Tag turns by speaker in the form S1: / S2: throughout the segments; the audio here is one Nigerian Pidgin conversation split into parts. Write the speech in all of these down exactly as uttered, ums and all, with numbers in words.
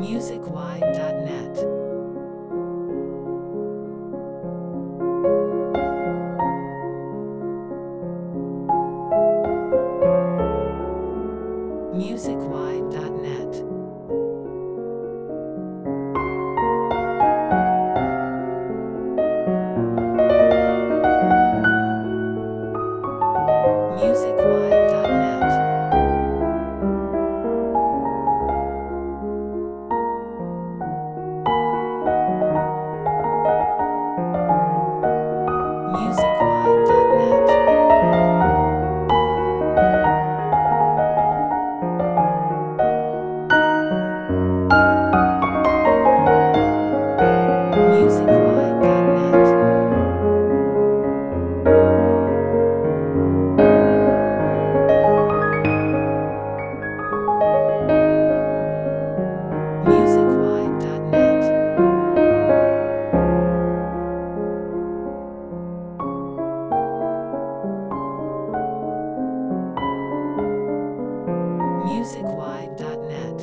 S1: musicwide dot net. musicwide dot net. musicwide dot net. musicwide dot net. musicwide dot net. musicwide dot net. musicwide dot net.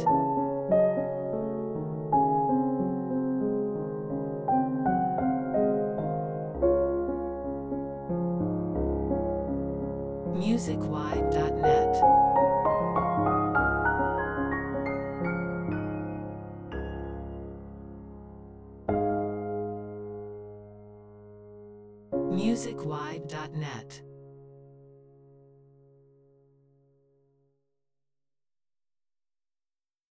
S1: musicwide dot net. musicwide dot net.